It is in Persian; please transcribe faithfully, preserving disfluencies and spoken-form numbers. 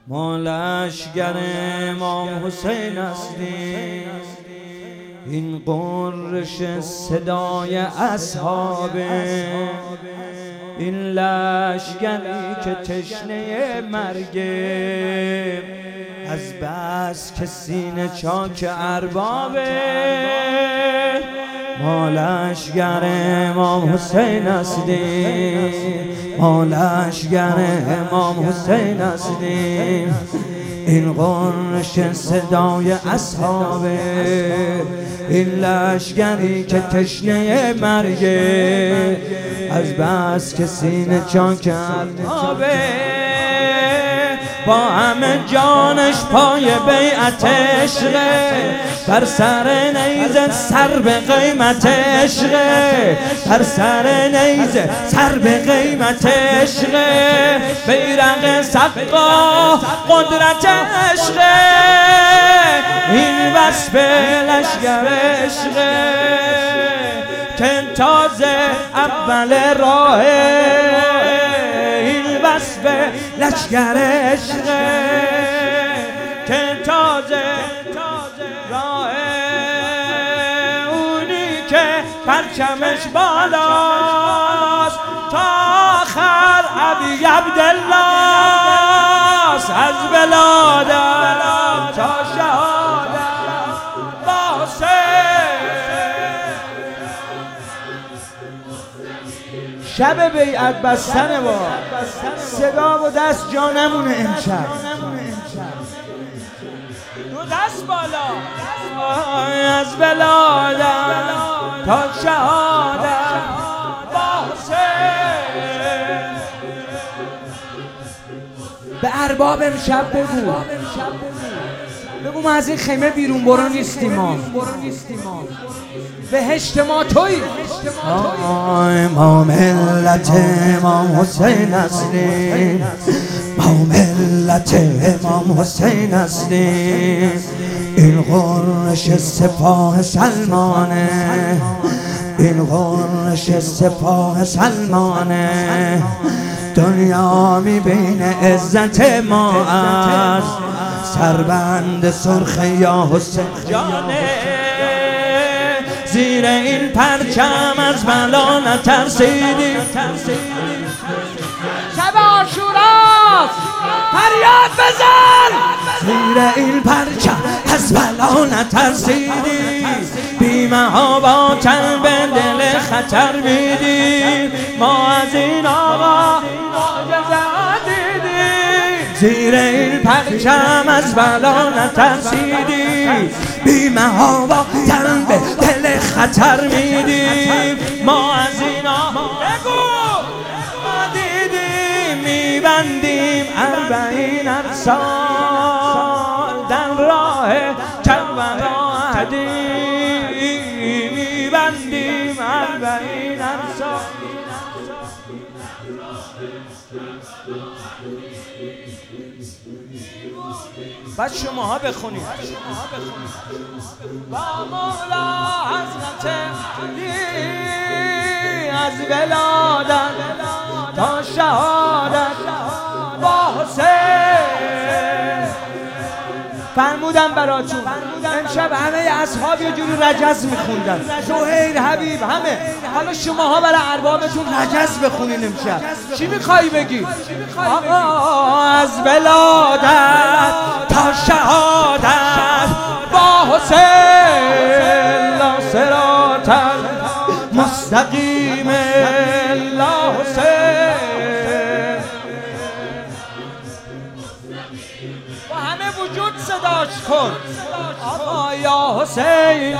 ما لشگر امام حسین هستیم، این قرش صدای اصحابه، این لشگری که تشنه مرگه، از بس که سینه چاک اربابه. ما لشگر امام حسین هستیم، ما لشگر امام حسین هستیم، این قرش صدای اصحابه، این لشگری که تشنه مرگه، از بس که سینه چاک اربابه. با همه جانش پای بیعت عشقه، بر سر نیزه سر به قیمت عشقه، بر سر نیزه سر به قیمت عشقه، بیرق سقا قدرت عشقه، این وصف لشگر عشقه که تازه اول راهه، وصف لشگر عشقه که تازه راه، اونی که پرچمش بالاست تا آخر ابی عبدالله، از ولادت تا شهادت شب بیعت بستن با صدا و دست جا نمونه امشب، دو دست بالا از ولادت تا شهادت با حسین. به ارباب امشب بگو بگو ما از این خیمه بیرون برو نیستیم، ما بهشت ما تویی. ما ملت امام حسین هستیم، ما ملت امام حسین هستیم، این قرش سپاه سلمانه، این قرش سپاه سلمانه، دنیا میبین عزت ما از سربند سرخ یا حسین جانه. زیر این پرچم از بلا نترسیدیم، شب عاشوراست فریاد بزن، زیر این پرچم از بلا نترسیدیم، بیمه ها با تن به دل خطر میدیم، ما از این آقا معجزه دیدیم، زیر این پرچم از بلا نترسیدیم، بیمه ها با تن به دل خطر میدیم، ما از اینا بگو ما دیدیم، میبندیم اربعین ارسال در راه کربلا عهدی، میبندیم اربعین ارسال. بعد شماها بخونید با مولا حضرت علی، از ولادت تا شهادت با حسین. فرمودم براتون امشب همه اصحاب یه جوری رجز میخوندن، زهیر حبیب همه، حالا شماها برای اربابتون رجز بخونین امشب. چی میخوایی بگی؟ آقا از ولادت تا شهادت با حسین، لا صراط مستقیم لا حسین، با همه وجود صداش کن آقا یا حسین.